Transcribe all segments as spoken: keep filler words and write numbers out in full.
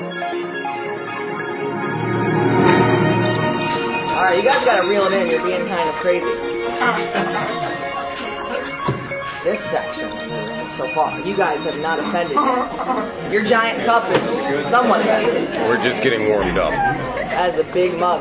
All right, you guys got to reel it in. You're being kind of crazy. This section so far, you guys have not offended me. Your giant cup is somewhat offensive. We're just getting warmed up. That is a big mug.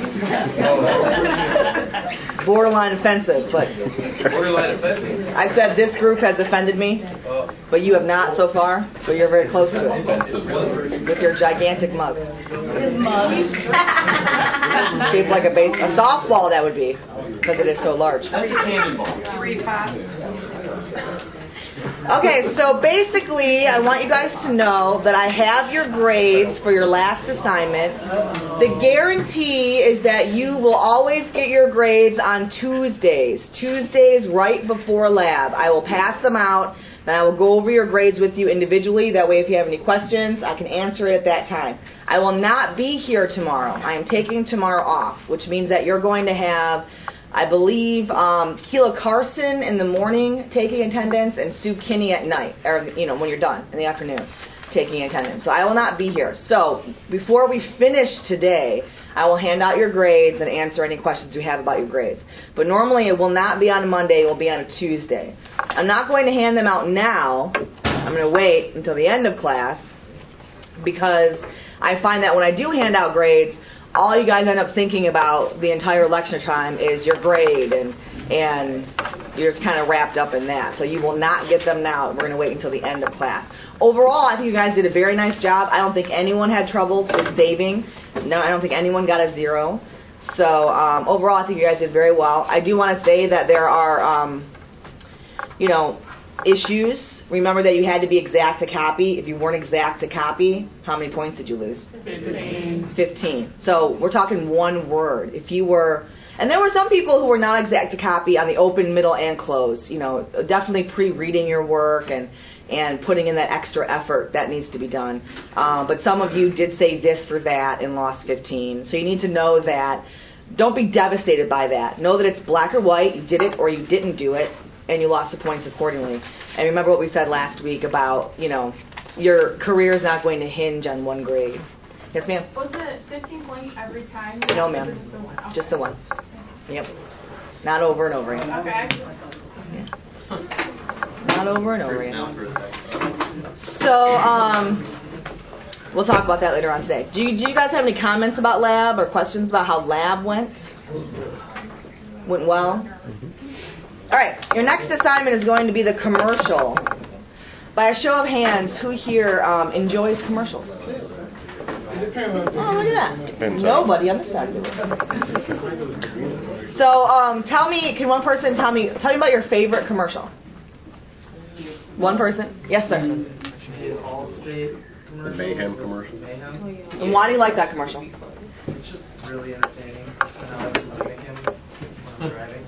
Borderline offensive, but Borderline offensive. I said this group has offended me, but you have not so far. So you're very close to it with your gigantic mug. Shaped like a base, a softball that would be, because it is so large. That's a cannonball. Three pots. Okay, so basically, I want you guys to know that I have your grades for your last assignment. The guarantee is that you will always get your grades on Tuesdays. Tuesdays right before lab. I will pass them out, then I will go over your grades with you individually. That way, if you have any questions, I can answer it at that time. I will not be here tomorrow. I am taking tomorrow off, which means that you're going to have, I believe, um, Keela Carson in the morning taking attendance and Sue Kinney at night, or, you know, when you're done in the afternoon taking attendance. So I will not be here. So before we finish today, I will hand out your grades and answer any questions you have about your grades. But normally it will not be on a Monday, it will be on a Tuesday. I'm not going to hand them out now. I'm going to wait until the end of class because I find that when I do hand out grades, all you guys end up thinking about the entire lecture time is your grade, and and you're just kind of wrapped up in that. So you will not get them now. We're going to wait until the end of class. Overall, I think you guys did a very nice job. I don't think anyone had troubles with saving. No, I don't think anyone got a zero. So um, overall, I think you guys did very well. I do want to say that there are, um, you know, issues. Remember that you had to be exact to copy. If you weren't exact to copy, how many points did you lose? Fifteen. Fifteen. So we're talking one word. If you were, and there were some people who were not exact to copy on the open, middle, and close. You know, definitely pre-reading your work and and putting in that extra effort that needs to be done. Uh, but some of you did say this for that and lost fifteen. So you need to know that. Don't be devastated by that. Know that it's black or white. You did it or you didn't do it, and you lost the points accordingly. And remember what we said last week about, you know, your career is not going to hinge on one grade. Yes, ma'am? Was it fifteen points every time? No, ma'am. Just the one. Okay. Just the one. Yep. Not over and over again. Okay. Yeah. Not over and over again. So, um, we'll talk about that later on today. Do you, do you guys have any comments about lab or questions about how lab went? Went well? All right, your next assignment is going to be the commercial. By a show of hands, who here um, enjoys commercials? Oh, look at that. Nobody on this side. So, um, tell me, can one person tell me, tell me about your favorite commercial? One person? Yes, sir. Allstate The Mayhem commercial. Mayhem. And why do you like that commercial? It's just really entertaining. And I like mimicking him when I'm driving.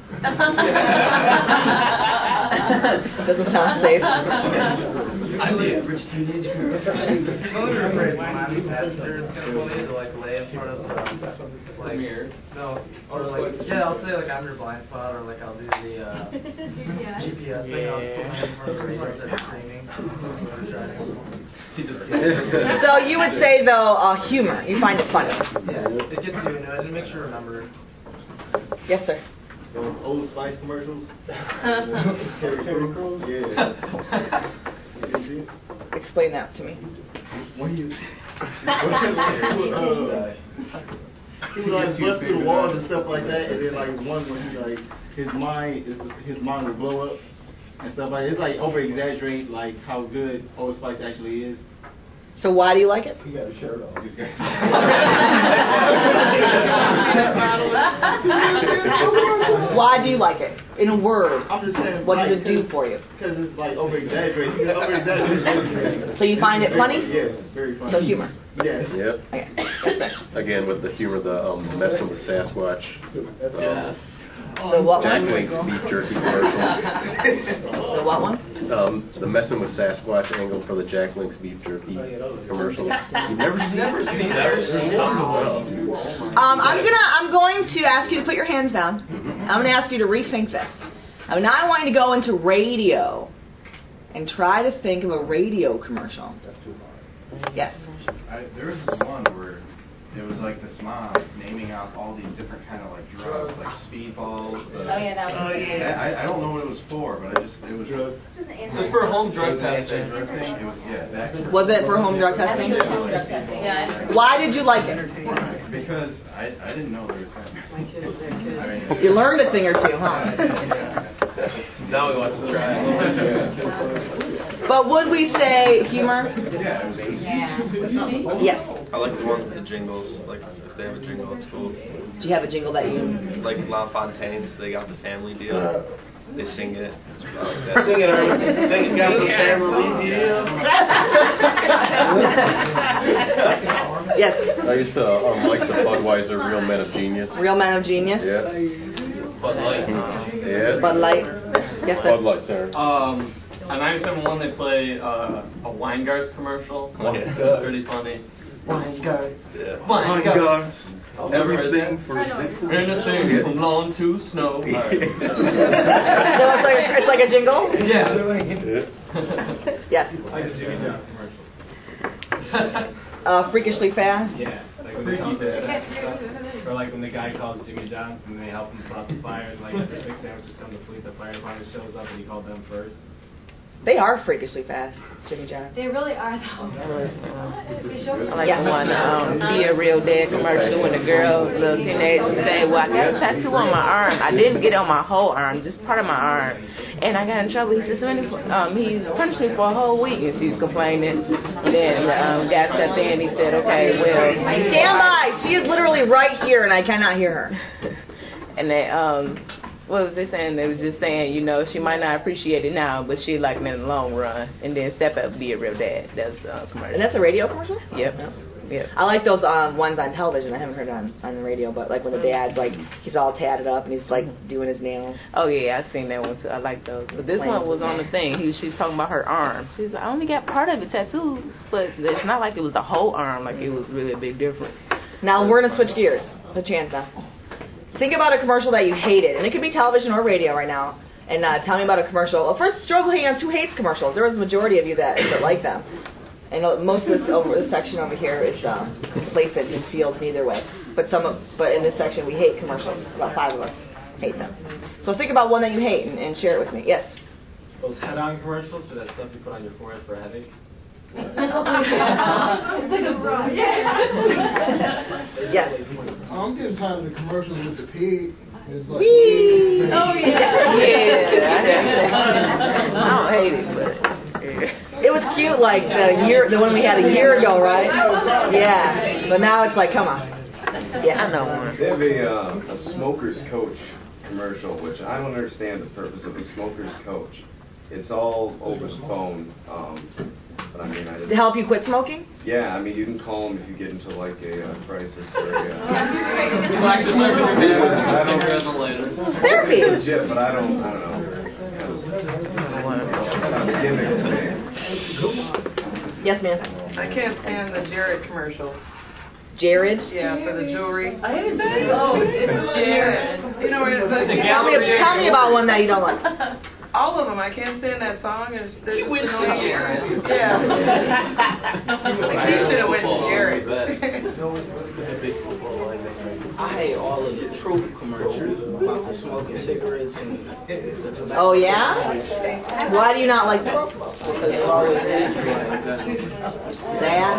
Doesn't sound safe. I the average teenage girl. It's only afraid when I'm the passenger, it's kind of funny to like lay in front of the like mirror. No, or like yeah, I'll say like I'm your blind spot, or like I'll do the uh, G P S. G P S thing. I'll just put my hand in front of the radio and start screaming. So you would say though, uh, humor. You find it funny. Yeah, it gets you into it, and it makes you remember. Yes, sir. Those Old Spice commercials. Terry Crews? Yeah. Explain that to me. When you, uh, he would like bust through the walls and stuff like that, and then like one when he like his mind is his mind would blow up and stuff like that. It's like over exaggerate like how good Old Spice actually is. So why do you like it? He got a shirt on. Why do you like it? In a word, I'm just saying. what does it do for you? Because it's like over exaggerate. Over exaggerate. So you find it funny? Yes, it's very funny. So humor. Yes. Yep. Okay. Yes, sir. Again, with the humor, the um, messing with Sasquatch. Um, The what Jack one? Link's beef jerky commercials. The what one? Um, the messing with Sasquatch angle for the Jack Link's beef jerky commercial. You never never seen that. Um, I'm gonna. I'm going to ask you to put your hands down. I'm gonna ask you to rethink this. I mean, I want you to go into radio and try to think of a radio commercial. Yes. I, there was this one where it was like this mom naming out all these different kind of like drugs, like speedballs. The, Oh, yeah, that was. Oh, yeah. I, I don't know what it was for, but I just it was drugs. It was for home drug testing. Drug thing. It was yeah. Back Was it for home drug testing? Yeah. Why did you like it? Because I I didn't know there was that. I mean, You learned a thing or two, huh? Now he wants to try it. But would we say humor? yeah, it was. It was Yes. I like the ones with the jingles. Like if they have a jingle, it's cool. Do you have a jingle that you? Like La Fontaine's, they got the family deal. They sing it. It's about that. Sing it, Ernie. Sing it, got the family deal. Yes. I used to um, like the Budweiser Real Men of Genius. Real Man of Genius. Yeah. Bud Light. Yeah. Bud Light. Yes, sir. Bud Light, sir. Um, on ninety-seven point one they play uh, a Weingarts commercial. Oh, yeah. It's pretty funny. Weingarts. Yeah. Weingarts. Ever heard Everything that? for Dixon. Anything from lawn to snow. So it's like it's like a jingle. Yeah. Yes. Like the Jimmy John commercial. Uh, freakishly fast. Yeah, like when they help the, or like when the guy calls Jimmy John and they help him put out the fires, like after six sandwiches come to fleet, the fire department shows up and he called them first. They are freakishly fast, Jimmy John. They really are, though. They show I like the one, um, Be a Real Dad commercial when the girl, little teenage, say, well, I got a tattoo on my arm. I didn't get it on my whole arm, just part of my arm. And I got in trouble. He said, so many, um, he punished me for a whole week. And she's complaining. Then the um, guy stepped in and he said, okay, well. Stand by. She is literally right here and I cannot hear her. And they, um, what was they saying? They was just saying, you know, she might not appreciate it now, but she like it in the long run. And then step up, be a real dad. That's uh, commercial. And that's a radio commercial? Yep. No. Yep. I like those um, ones on television. I haven't heard it on, on the radio, but like when the dad's like, he's all tatted up and he's like doing his nails. Oh, yeah, I've seen that one too. I like those. But this one was on the thing. He, she's talking about her arm. She's like, I only got part of it tattooed, but it's not like it was the whole arm. Like it was really a big difference. Now we're going to switch gears. The chance now. Think about a commercial that you hated, and it could be television or radio right now. And uh, tell me about a commercial. Well, first, show of hands, who hates commercials? There was a majority of you that, that like them. And uh, most of this over this section over here is um, complacent and feels neither way. But some, of, but in this section we hate commercials. About five of us hate them. So think about one that you hate and, and share it with me. Yes. Those head-on commercials for that stuff you put on your forehead for a headache. Yes. I'm getting tired of the commercials with the pig. It's like, Whee! Oh, yeah. Yeah, I don't hate it, but yeah. It was cute, like the year, the one we had a year ago, right? Yeah. But now it's like, come on. Yeah, I know one. They have a, uh, a smoker's coach commercial, which I don't understand the purpose of a smoker's coach. It's all over the phone. Um, but I mean, I to help you quit smoking? Yeah, I mean, you can call them if you get into like a uh, crisis or a. Uh, Therapy. It's legit, but I don't. I don't know. It's kind of a gimmick to me. Yes, ma'am. I can't stand the Jared commercials. Jared? Yeah, for the jewelry. I hate that. Oh, it's Jared. You know, it's like Tell me, tell me about one that you don't like. all of them. I can't stand that song. It's, He went to Jared. Yeah. Like, he should have went to Jared. I hate all of the truth commercials about the smoking cigarettes and. Oh yeah? Why do you not like them? Because they're always Dad?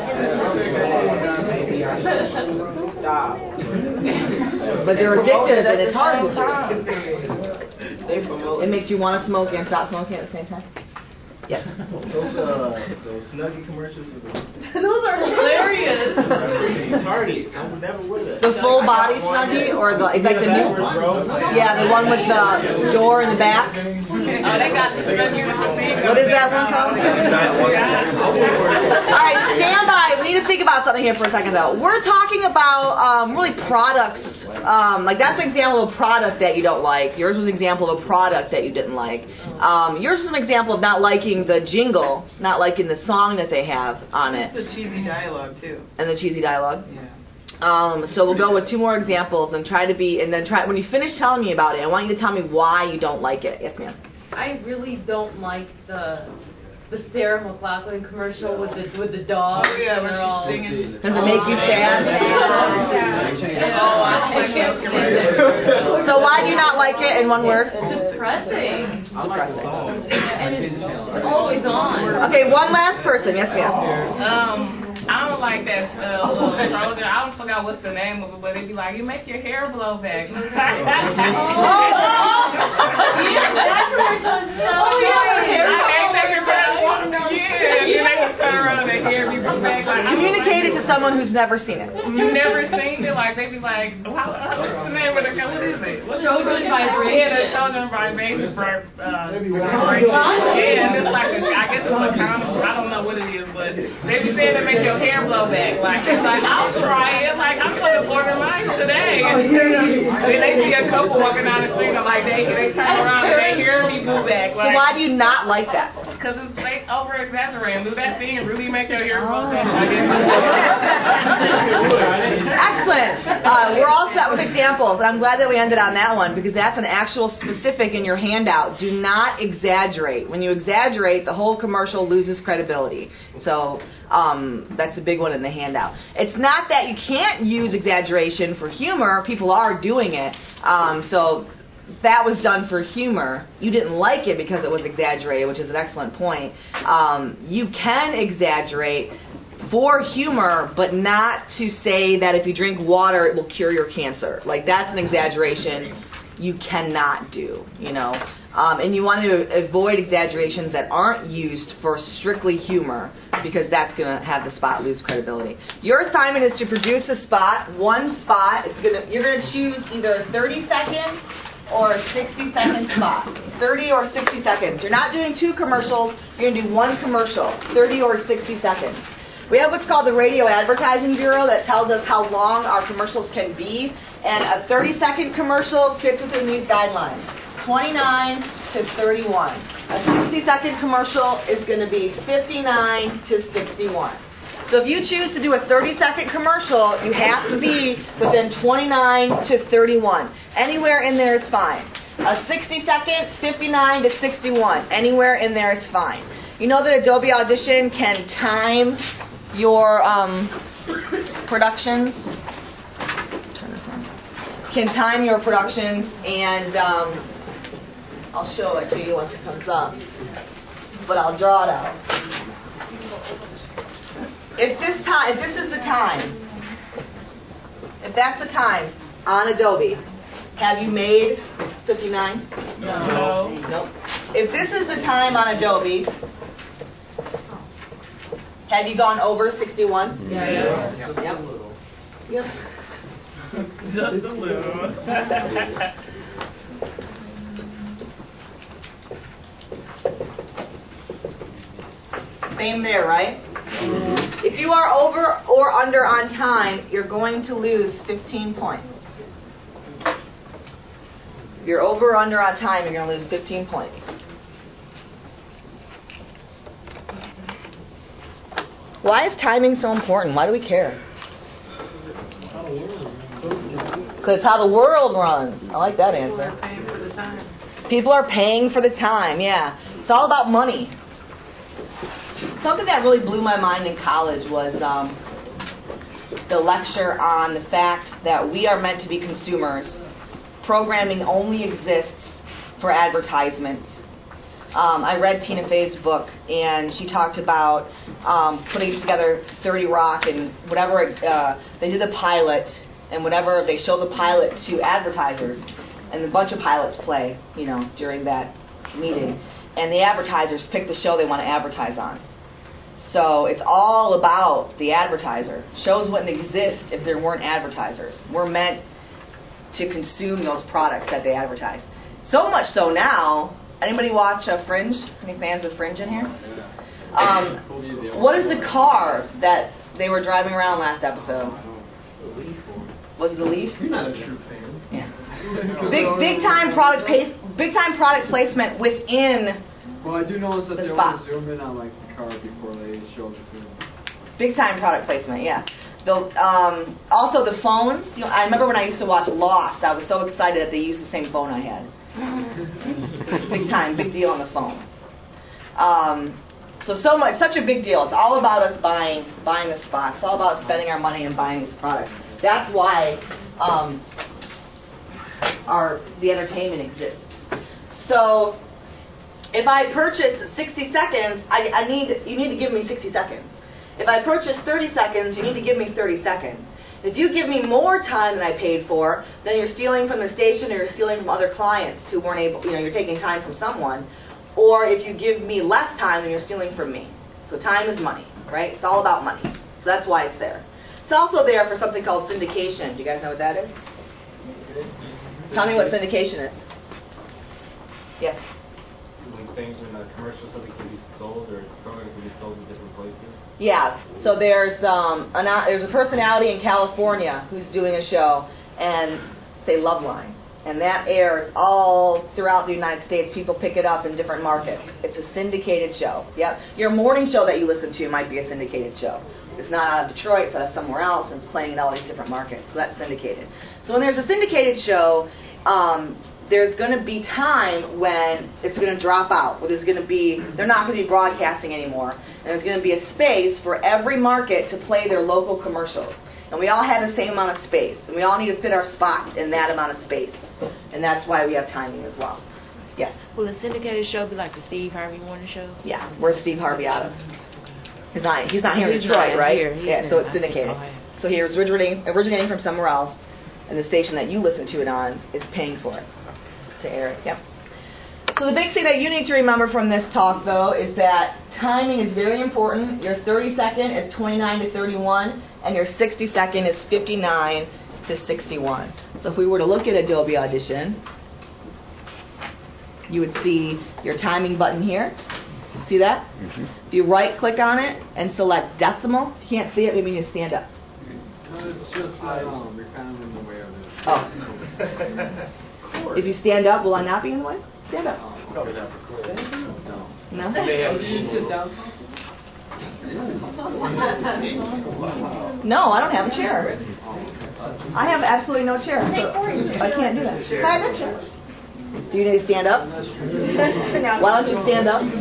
Maybe I should stop. But they're addictive and it's hard to stop. They promote. It makes you want to smoke and stop smoking at the same time. Yes. Those uh, those Snuggie commercials for the. Those are hilarious. Party. I would never wear that. The full body Snuggie or the it's like the new yeah the one with the door in the back. Oh, they got the Snuggie with the big. What is that one called? All right, stand by. We need to think about something here for a second, though. We're talking about um, really products. Um, like that's an example of a product that you don't like. Yours was an example of a product that you didn't like. Um, yours was an example of not liking the jingle, not liking the song that they have on it. The cheesy dialogue too. And the cheesy dialogue. Yeah. Um, so we'll go with two more examples and try to be, and then try when you finish telling me about it, I want you to tell me why you don't like it. Yes, ma'am. I really don't like the the Sarah McLachlan commercial with the with the dog. Oh, yeah, when They're she's all- singing. Does it make you sad? Oh, I can't stand it. So why do you not like it in one word? It's depressing. I like the song. And it's always on. Okay, one last person. Yes, ma'am. Um, I don't like that uh, little Trojan. I don't forgot what's the name of it, but it'd be like, you make your hair blow back. Oh, that commercial is so I hate that good. commercial. Yeah, and then they can turn around and their hair be blown back. Like, Communicate it to someone who's never seen it. You never seen it? Like, they be like, how, how, what's the name of the company? What is it? What's Children the Vibration. Yeah, the Children Vibration for, uh, yeah, and it's like, a, I guess it's a condom. I don't know what it is, but they be saying to make your hair blow back. Like, it's like, I'll try it. Like, I'm going to order mine today. And then they see a couple walking down the street and like, they, they turn around and they hear me blow back. So Like, why do you not like that? because it's like over exaggerating. Do that thing and really make your hair blow back. Like, Excellent. Uh, we're all set with examples. I'm glad that we ended on that one because that's an actual specific in your handout. Do not exaggerate. When you exaggerate, the whole commercial loses credibility. So um, that's a big one in the handout. It's not that you can't use exaggeration for humor. People are doing it. Um, so that was done for humor. You didn't like it because it was exaggerated, which is an excellent point. Um, you can exaggerate for humor, but not to say that if you drink water, it will cure your cancer. Like, that's an exaggeration you cannot do, you know. Um, and you want to avoid exaggerations that aren't used for strictly humor because that's going to have the spot lose credibility. Your assignment is to produce a spot, one spot. It's gonna, you're going to choose either a thirty second or a sixty second spot. thirty or sixty seconds. You're not doing two commercials. You're going to do one commercial, thirty or sixty seconds. We have what's called the Radio Advertising Bureau that tells us how long our commercials can be, and a thirty second commercial fits within these guidelines, twenty-nine to thirty-one. A sixty second commercial is going to be fifty-nine to sixty-one. So if you choose to do a thirty second commercial, you have to be within twenty-nine to thirty-one. Anywhere in there is fine. A sixty second, fifty-nine to sixty-one. Anywhere in there is fine. You know that Adobe Audition can time your um, productions. Turn this on. Can time your productions, and um, I'll show it to you once it comes up. But I'll draw it out. If this time, if this is the time, if that's the time on Adobe, have you made fifty-nine? No. Nope. If this is the time on Adobe, have you gone over sixty-one? Yeah. yeah. Yep. Yep. Just a little. Same there, right? Mm-hmm. If you are over or under on time, you're going to lose fifteen points. If you're over or under on time, you're going to lose fifteen points. Why is timing so important? Why do we care? Because it's how the world runs. I like that answer. People are paying for the time, yeah. It's all about money. Something that really blew my mind in college was um, the lecture on the fact that we are meant to be consumers. Programming only exists for advertisements. Um, I read Tina Fey's book, and she talked about um, putting together thirty Rock and whatever. Uh, they did the pilot, and whatever they show the pilot to advertisers, and a bunch of pilots play, you know, during that meeting, and the advertisers pick the show they want to advertise on. So it's all about the advertiser. Shows wouldn't exist if there weren't advertisers. We're meant to consume those products that they advertise. So much so now. Anybody watch uh, Fringe? Any fans of Fringe in here? Um, what is the car that they were driving around last episode? Was it the Leaf? You're not a true fan. Yeah. Big big time product pace, big time product placement within. Well, I do notice that the they spot. always zoom in on like the car before they show the zoom. Big time product placement, yeah. The, um, also the phones. You know, I remember when I used to watch Lost, I was so excited that they used the same phone I had. Big time, big deal on the phone. Um, So, so much, such a big deal. It's all about us buying, buying the spot. It's all about spending our money and buying these products. That's why um, our the entertainment exists. So, if I purchase sixty seconds, I, I need you need to give me sixty seconds. If I purchase thirty seconds, you need to give me thirty seconds. If you give me more time than I paid for, then you're stealing from the station, or you're stealing from other clients who weren't able. You know, you're taking time from someone. Or if you give me less time, then you're stealing from me. So time is money, right? It's all about money. So that's why it's there. It's also there for something called syndication. Do you guys know what that is? Tell me what syndication is. Yes. When things when a commercial something can be sold or a program can be sold in different places. Yeah. So there's um an, there's a personality in California who's doing a show, and say Love Lines. And that airs all throughout the United States. People pick it up in different markets. It's a syndicated show. Yep. Your morning show that you listen to might be a syndicated show. It's not out of Detroit. It's out of somewhere else, and it's playing in all these different markets. So that's syndicated. So when there's a syndicated show, um, there's going to be time when it's going to drop out. Where there's going to be, they're not going to be broadcasting anymore. And there's going to be a space for every market to play their local commercials. And we all have the same amount of space. And we all need to fit our spot in that amount of space. And that's why we have timing as well. Yes? Will a syndicated show be like the Steve Harvey Morning Show? Yeah. Where's Steve Harvey out of? He's not, he's not here in He's Detroit, not right? here. He's Yeah, in- so it's I think- syndicated. oh, yeah. So he's originating, originating from somewhere else. And the station that you listen to it on is paying for it to air it. Yep. So the big thing that you need to remember from this talk, though, is that timing is very important. Your thirty second is twenty-nine to thirty-one, and your sixty second is fifty-nine to sixty-one. So if we were to look at Adobe Audition, you would see your timing button here. See that? Mm-hmm. If you right-click on it and select decimal, if you can't see it, maybe you need to stand up. No, it's just that um, you're kind of in the way of it. Oh. If you stand up, will I not be in the way? Stand up. Probably not recorded. No. No? Did you sit down? No, I don't have a chair. I have absolutely no chair. So I can't do that. I have a chair. Do you need to stand up? Why don't you stand up?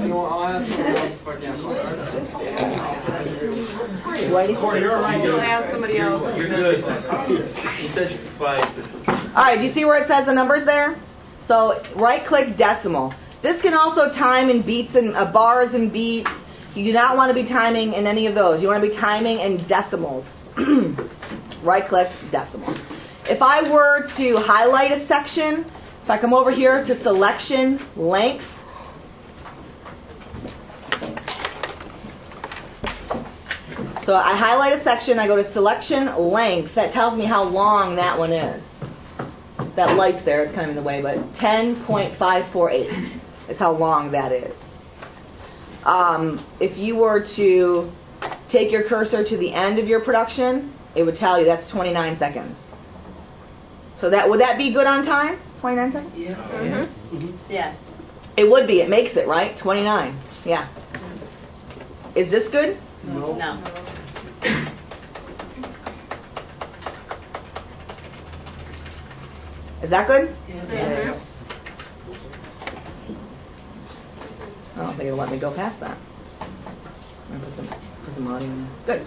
Whitey? You'll ask somebody else. You're good. You said you could fight. All right, do you see where it says the numbers there? So right-click decimal. This can also time in beats and uh, bars and beats. You do not want to be timing in any of those. You want to be timing in decimals. Right-click decimal. If I were to highlight a section, if I come over here to selection length, so I highlight a section, I go to selection length. That tells me how long that one is. That light's there, it's kind of in the way, but ten point five four eight is how long that is. Um, if you were to take your cursor to the end of your production, it would tell you that's twenty-nine seconds. So that would that be good on time? twenty-nine seconds? Yeah. Mm-hmm. Yeah. It would be. It makes it, right? twenty-nine. Yeah. Is this good? No. No. Is that good? Yeah. I don't think it'll let me go past that. I'm gonna put some, put some audio in there.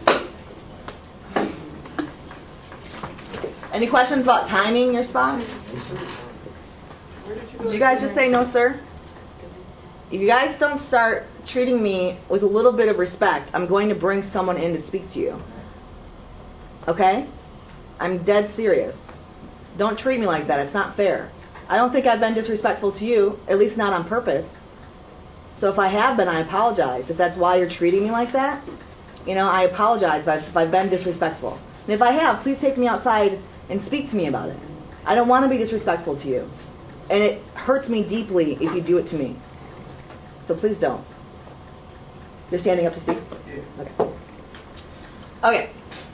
Good. Any questions about timing your spot? Did you guys just say no, sir? If you guys don't start treating me with a little bit of respect, I'm going to bring someone in to speak to you. Okay? I'm dead serious. Don't treat me like that. It's not fair. I don't think I've been disrespectful to you, at least not on purpose. So if I have been, I apologize. If that's why you're treating me like that, you know, I apologize if I've, if I've been disrespectful. And if I have, please take me outside and speak to me about it. I don't want to be disrespectful to you. And it hurts me deeply if you do it to me. So please don't. You're standing up to speak? Okay. Okay.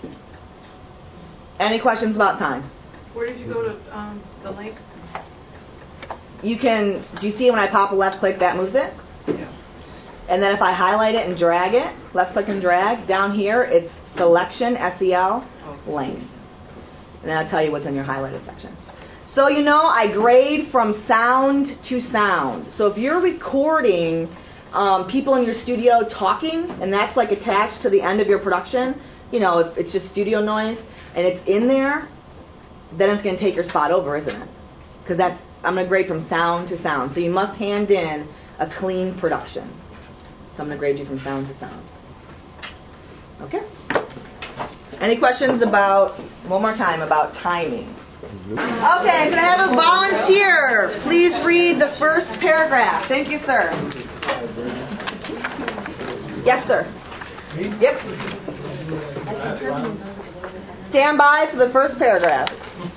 Any questions about time? Where did you go to um, the link? You can, do you see when I pop a left click, that moves it? Yeah. And then if I highlight it and drag it, left click and drag, down here it's selection, S E L, length. And then I'll tell you what's in your highlighted section. So you know, I grade from sound to sound. So if you're recording um, people in your studio talking, and that's like attached to the end of your production, you know, if it's just studio noise, and it's in there, then it's going to take your spot over, isn't it? Because that's, I'm going to grade from sound to sound. So you must hand in a clean production. So I'm going to grade you from sound to sound. Okay? Any questions about, one more time, about timing? Okay, can I have a volunteer? Please read the first paragraph. Thank you, sir. Yes, sir. Yep. Stand by for the first paragraph.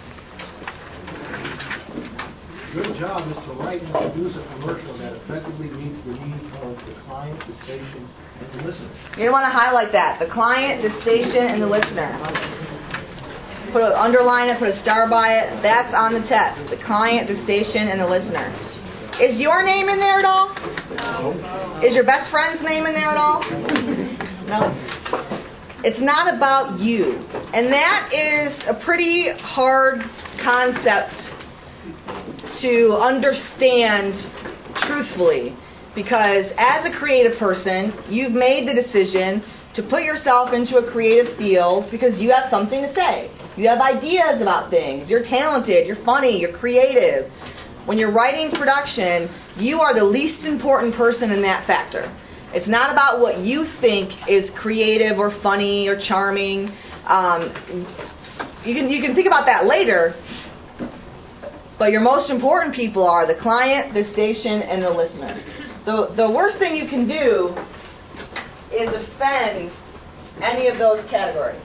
Your job is to write and produce a commercial that effectively meets the needs of the client, the station, and the listener. You're going to want to highlight that. The client, the station, and the listener. Put a, underline it, put a star by it. That's on the test. The client, the station, and the listener. Is your name in there at all? No. Is your best friend's name in there at all? No. It's not about you. And that is a pretty hard concept to understand truthfully, because as a creative person, you've made the decision to put yourself into a creative field because you have something to say. You have ideas about things. You're talented. You're funny. You're creative. When you're writing production, you are the least important person in that factor. It's not about what you think is creative or funny or charming. Um, you can you can think about that later. But your most important people are the client, the station, and the listener. The, the worst thing you can do is offend any of those categories.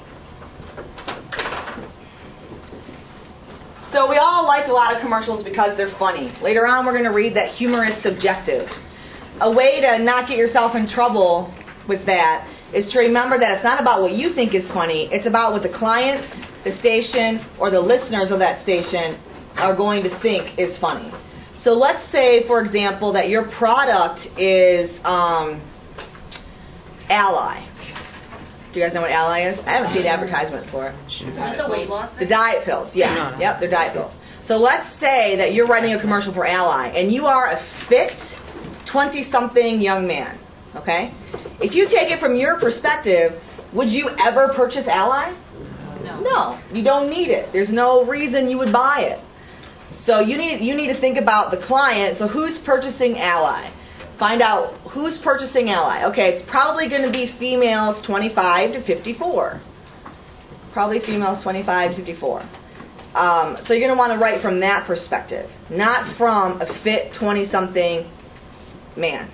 So we all like a lot of commercials because they're funny. Later on we're going to read that humor is subjective. A way to not get yourself in trouble with that is to remember that it's not about what you think is funny. It's about what the client, the station, or the listeners of that station are going to think is funny. So let's say, for example, that your product is um, Ally. Do you guys know what Ally is? I haven't seen advertisement for it. The weight loss The diet pills, yeah. Yep, they're diet pills. So let's say that you're writing a commercial for Ally, and you are a fit twenty-something young man, okay? If you take it from your perspective, would you ever purchase Ally? No. No, you don't need it. There's no reason you would buy it. So you need you need to think about the client. So who's purchasing Ally? Find out who's purchasing Ally. Okay, it's probably going to be females twenty-five to fifty-four. Probably females twenty-five to fifty-four. Um, so you're going to want to write from that perspective, not from a fit twenty-something man.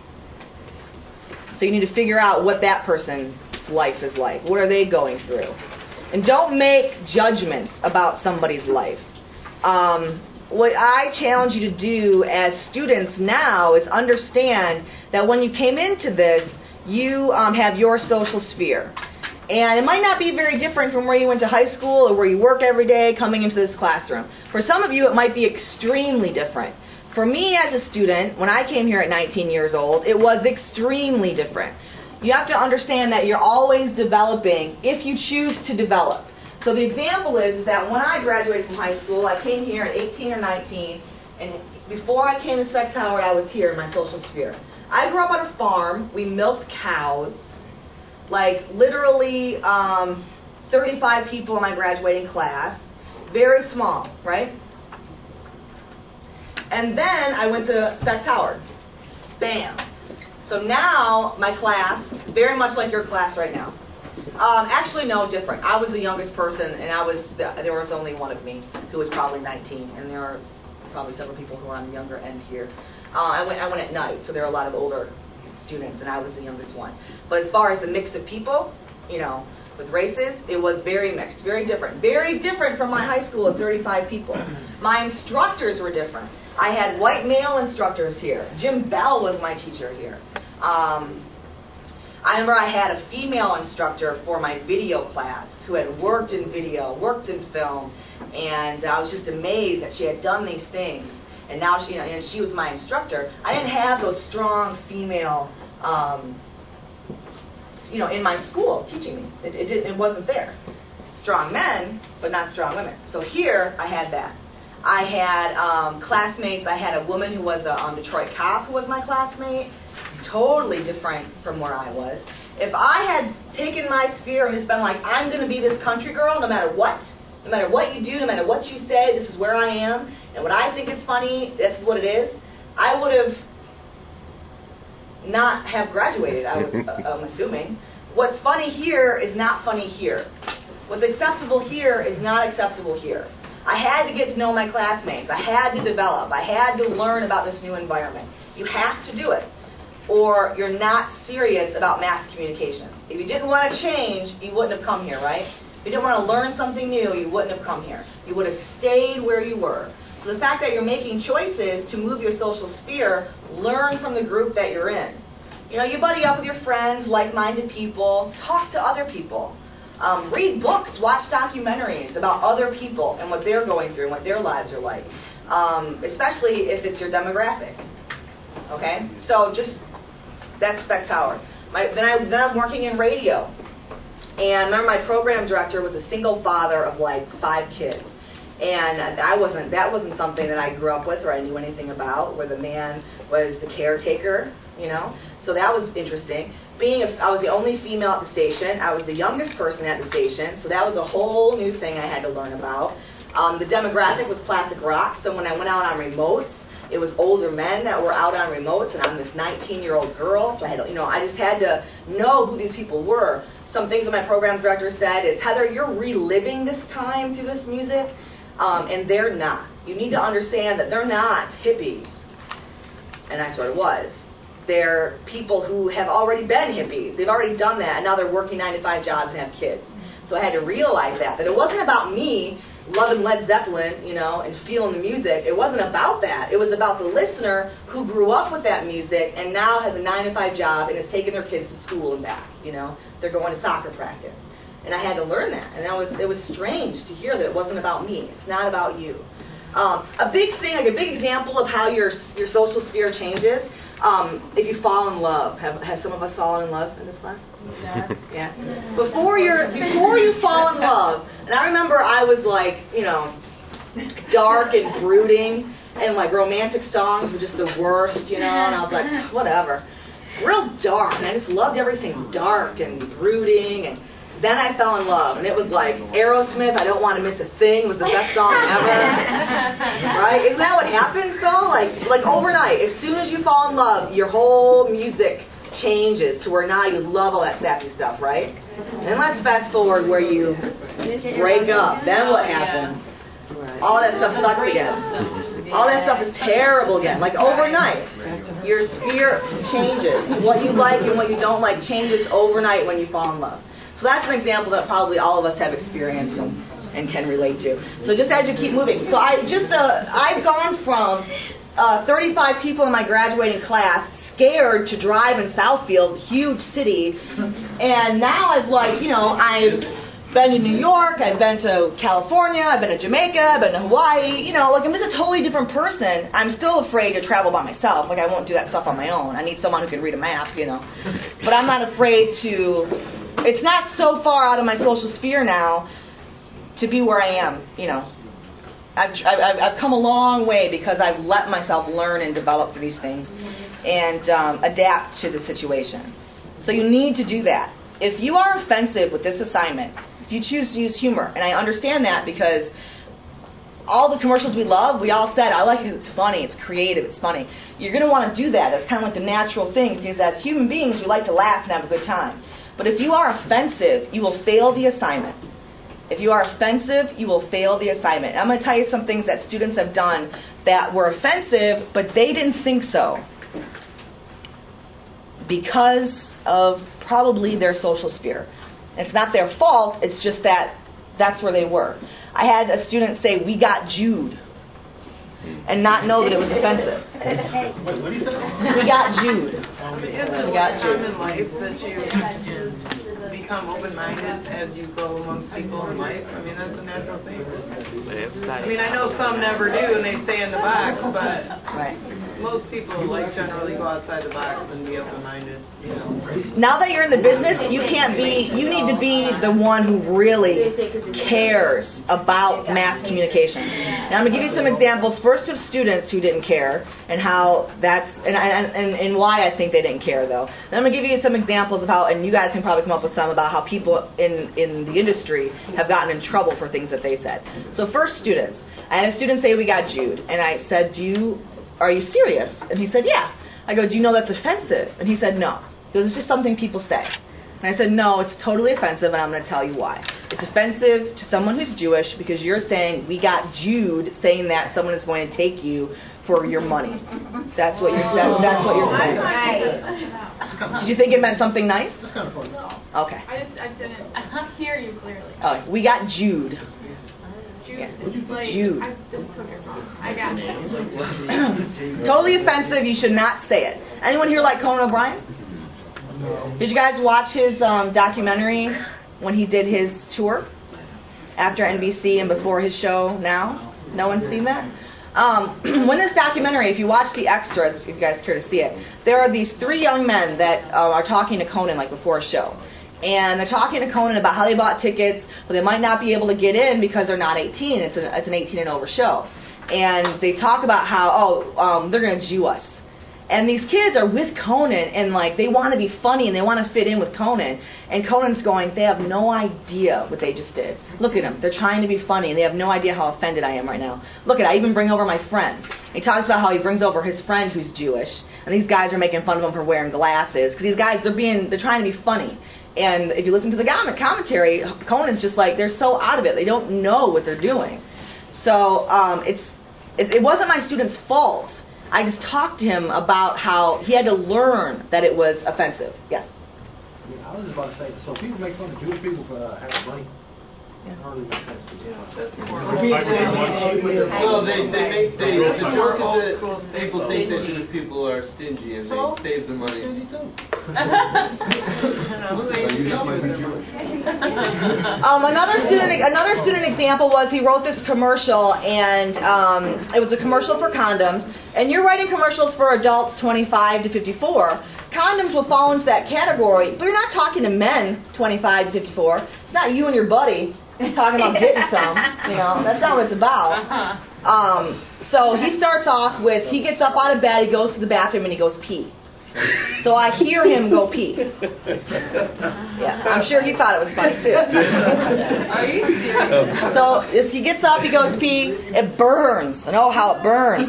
So you need to figure out what that person's life is like. What are they going through? And don't make judgments about somebody's life. Um, what I challenge you to do as students now is understand that when you came into this, you um, have your social sphere. And it might not be very different from where you went to high school or where you work every day coming into this classroom. For some of you, it might be extremely different. For me as a student, when I came here at nineteen years old, it was extremely different. You have to understand that you're always developing if you choose to develop. So the example is that when I graduated from high school, I came here at eighteen or nineteen, and before I came to Specs Howard, I was here in my social sphere. I grew up on a farm. We milked cows, like literally um, thirty-five people in my graduating class, very small, right? And then I went to Specs Howard. Bam. So now my class, very much like your class right now. Um, actually, no, different. I was the youngest person, and I was there was only one of me who was probably nineteen, and there are probably several people who are on the younger end here. Uh, I went I went at night, so there are a lot of older students, and I was the youngest one. But as far as the mix of people, you know, with races, it was very mixed, very different. Very different from my high school of thirty-five people. My instructors were different. I had white male instructors here. Jim Bell was my teacher here. Um, I remember I had a female instructor for my video class who had worked in video, worked in film, and I was just amazed that she had done these things. And now she, you know, and she was my instructor. I didn't have those strong female, um, you know, in my school teaching me. It, it, didn't, it wasn't there. Strong men, but not strong women. So here I had that. I had um, classmates. I had a woman who was a um, Detroit cop who was my classmate, totally different from where I was. If I had taken my sphere and just been like, I'm going to be this country girl no matter what, no matter what you do, no matter what you say, this is where I am, and what I think is funny, this is what it is, I would have not have graduated, I would, I'm assuming. What's funny here is not funny here. What's acceptable here is not acceptable here. I had to get to know my classmates. I had to develop. I had to learn about this new environment. You have to do it, or you're not serious about mass communications. If you didn't want to change, you wouldn't have come here, right? If you didn't want to learn something new, you wouldn't have come here. You would have stayed where you were. So the fact that you're making choices to move your social sphere, learn from the group that you're in. You know, you buddy up with your friends, like-minded people, talk to other people. Um, read books, watch documentaries about other people and what they're going through and what their lives are like, um, especially if it's your demographic. Okay? So just, that's Specs Howard. My, then, I, then I'm working in radio. And remember, my program director was a single father of like five kids. And I wasn't, that wasn't something that I grew up with or I knew anything about, where the man was the caretaker, you know. So that was interesting. Being a, I was the only female at the station. I was the youngest person at the station. So that was a whole new thing I had to learn about. Um, the demographic was classic rock. So when I went out on remotes, it was older men that were out on remotes, and I'm this nineteen-year-old girl. So I had to, you know, I just had to know who these people were. Some things that my program director said is, Heather, you're reliving this time through this music. Um, and they're not. You need to understand that they're not hippies. And I sort of was. They're people who have already been hippies. They've already done that, and now they're working nine to five jobs and have kids. So I had to realize that, that it wasn't about me loving Led Zeppelin, you know, and feeling the music. It wasn't about that. It was about the listener who grew up with that music and now has a nine to five job and is taking their kids to school and back, you know. They're going to soccer practice. And I had to learn that. And that was, it was strange to hear that it wasn't about me. It's not about you. Um, a big thing, like a big example of how your your social sphere changes, um, if you fall in love. Have, have some of us fallen in love in this class? Yeah. yeah. Before, you're, before you fall in love, and I remember I was like, you know, dark and brooding, and like romantic songs were just the worst, you know, and I was like, whatever. Real dark, and I just loved everything dark and brooding, and then I fell in love, and it was like Aerosmith, I Don't Want to Miss a Thing, was the best song ever. Right? Isn't that what happens, though? Like, like overnight, as soon as you fall in love, your whole music changes to where now you love all that sappy stuff, right? And then let's fast forward where you break up. Then what happens? All that stuff sucks again. All that stuff is terrible again. Like overnight, your sphere changes. What you like and what you don't like changes overnight when you fall in love. So that's an example that probably all of us have experienced and, and can relate to. So just as you keep moving. So I just uh, I've gone from uh, thirty-five people in my graduating class scared to drive in Southfield, huge city, and now I've like, you know, I've been to New York, I've been to California, I've been to Jamaica, I've been to Hawaii, you know, like I'm just a totally different person. I'm still afraid to travel by myself. Like I won't do that stuff on my own. I need someone who can read a map, you know. But I'm not afraid to... It's not so far out of my social sphere now to be where I am, you know. I've, I've, I've come a long way because I've let myself learn and develop through these things and um, adapt to the situation. So you need to do that. If you are offensive with this assignment, if you choose to use humor, and I understand that because all the commercials we love, we all said, I like it because it's funny, it's creative, it's funny. You're going to want to do that. That's kind of like the natural thing because as human beings, we like to laugh and have a good time. But if you are offensive, you will fail the assignment. If you are offensive, you will fail the assignment. I'm going to tell you some things that students have done that were offensive, but they didn't think so because of probably their social sphere. It's not their fault, it's just that that's where they were. I had a student say, we got Jude, and not know that it was offensive. What do you say? We got Jude. I mean, isn't it We got common Jude. life that you become open-minded as you go amongst people in life? I mean, that's a natural thing. I mean, I know some never do and they stay in the box, but... Right. most people like generally go outside the box and be open-minded. You know. Now that you're in the business, you can't be. You need to be the one who really cares about mass communication. And I'm gonna give you some examples. First, of students who didn't care and how that's and and and, and why I think they didn't care though. Then I'm gonna give you some examples of how, and you guys can probably come up with some about how people in in the industry have gotten in trouble for things that they said. So first, students. I had a student say we got Jude, and I said, "Do you are you serious?" And he said, "Yeah." I go, "Do you know that's offensive?" And he said, "No." He goes, "It's just something people say." And I said, "No, it's totally offensive, and I'm going to tell you why. It's offensive to someone who's Jewish because you're saying we got Jude, saying that someone is going to take you for your money. That's what you're that, that's what you're saying." Did you think it meant something nice? That's kind of funny. Okay. I just I didn't hear you clearly. Oh, we got Jude. Jude, Yeah. like, Jude. I just took it wrong. I got it. Totally offensive. You should not say it. Anyone here like Conan O'Brien? No. Did you guys watch his um, documentary when he did his tour after N B C and before his show now? No one's seen that? Um, when this documentary, if you watch the extras, if you guys care to see it, there are these three young men that uh, are talking to Conan like before a show. And they're talking to Conan about how they bought tickets, but they might not be able to get in because they're not eighteen. It's, a, it's an eighteen and over show. And they talk about how, oh, um, they're going to Jew us. And these kids are with Conan, and like they want to be funny and they want to fit in with Conan. And Conan's going, they have no idea what they just did. Look at them. They're trying to be funny, and they have no idea how offended I am right now. Look at, I even bring over my friend. He talks about how he brings over his friend who's Jewish, and these guys are making fun of him for wearing glasses because these guys, they're being, they're trying to be funny. And if you listen to the commentary, Conan's just like, they're so out of it. They don't know what they're doing. So um, it's it, it wasn't my student's fault. I just talked to him about how he had to learn that it was offensive. Yes? Yeah, I was just about to say, so people make fun of Jewish people for uh, having money. Yeah. I don't really make sense to me. No, they, they make, they, the joke is that people think that Jewish people are stingy and they save their money. Stingy too. um, another student, another student example was he wrote this commercial, and um, it was a commercial for condoms. And you're writing commercials for adults twenty-five to fifty-four. Condoms will fall into that category, but you're not talking to men twenty-five to fifty-four. It's not you and your buddy talking about getting some. You know, that's not what it's about. Um, so he starts off with, he gets up out of bed, he goes to the bathroom, and he goes pee. So I hear him go pee. Yeah, I'm sure he thought it was funny too. Are you serious? So as he gets up, he goes pee. It burns. And oh, how it burns.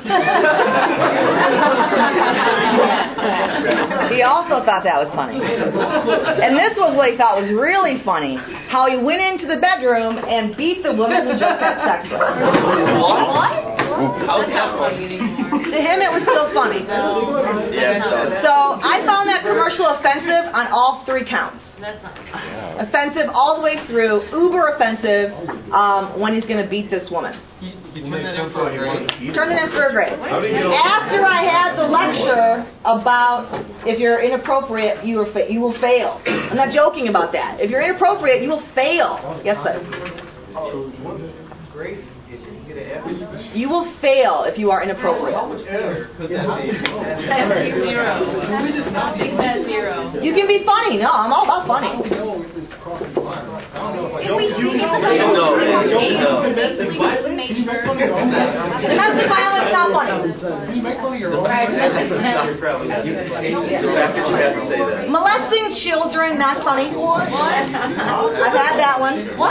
He also thought that was funny. And this was what he thought was really funny. How he went into the bedroom and beat the woman who just had sex with him. What? How's that funny? To him, it was still funny. Yeah. So I found that commercial offensive on all three counts. Offensive all the way through, uber offensive um, when he's going to beat this woman. He, he turned that in for a grade. Turned it in for a grade. After I had the lecture about if you're inappropriate, you, are fa- you will fail. I'm not joking about that. If you're inappropriate, you will fail. Yes, sir. So what grade did you get an F? You will fail if you are inappropriate. How much errors could that be? Zero. Big fat zero. You can be funny. No, I'm all about funny. I don't know if it's crossing the line. I don't know if I You know. Domestic Domestic violence, not funny. Can you make fun of your own? The fact that you have to say that. Molesting children, not funny. What? I've had that one. What?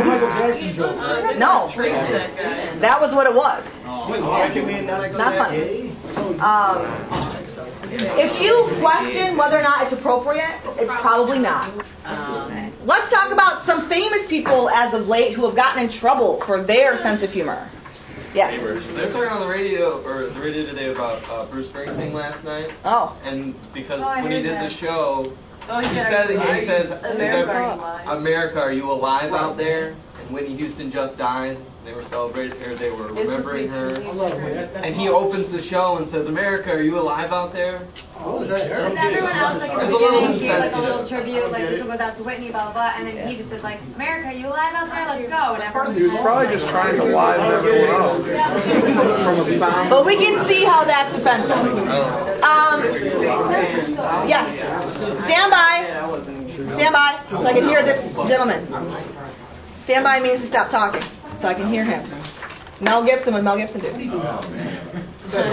No. That was what it was. Not funny. Um, if you question whether or not it's appropriate, it's probably not. Um, let's talk about some famous people as of late who have gotten in trouble for their sense of humor. Yes. They were talking on the radio or the radio today about uh, Bruce Springsteen last night. Oh. And because Oh, I when he heard did that. the show, Oh, he yeah, said, are he you- says, America, he said, are you alive? America, are you alive out there? and Whitney Houston just died. They were celebrating, or they were remembering her. And he opens the show and says, "America, are you alive out there?" And everyone else, like, at the beginning, gave, like, a little tribute, like, this one goes out to Whitney, blah, blah, blah, and then he just said, like, "America, are you alive out there? Let's go." And everyone He was probably just trying to liven everyone up. From a sound. But we can see how that's offensive. Um, yes. Stand by. Stand by so I can hear this gentleman. Stand by means to stop talking so I can hear him. Mel Gibson, what Mel Gibson do? Oh, man.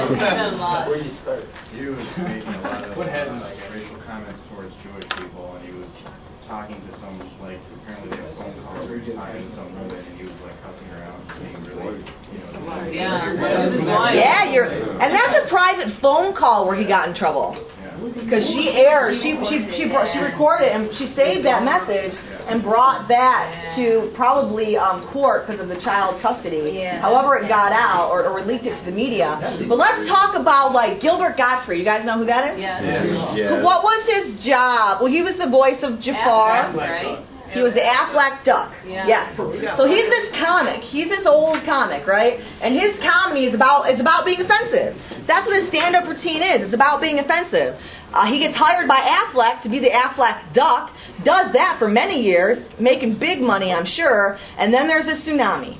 Where do you start? He was making a lot of like, racial comments towards Jewish people, and he was talking to some, like, apparently they had a phone call where he was talking to some woman, and he was, like, cussing her out, being really, you know... Yeah. Yeah, you're, and that's a private phone call where he got in trouble. Because she aired, she she she brought, she recorded it and she saved that message and brought that to probably um, court because of the child custody. However, it got out or, or leaked it to the media. But let's talk about like Gilbert Gottfried. You guys know who that is? Yes. Yes. What was his job? Well, he was the voice of Jafar. Right. He was the Aflac Duck. Yeah. Yes. So he's this comic. He's this old comic, right? And his comedy is about is about being offensive. That's what his stand-up routine is. It's about being offensive. Uh, he gets hired by Aflac to be the Aflac Duck. Does that for many years, making big money, I'm sure. And then there's a tsunami.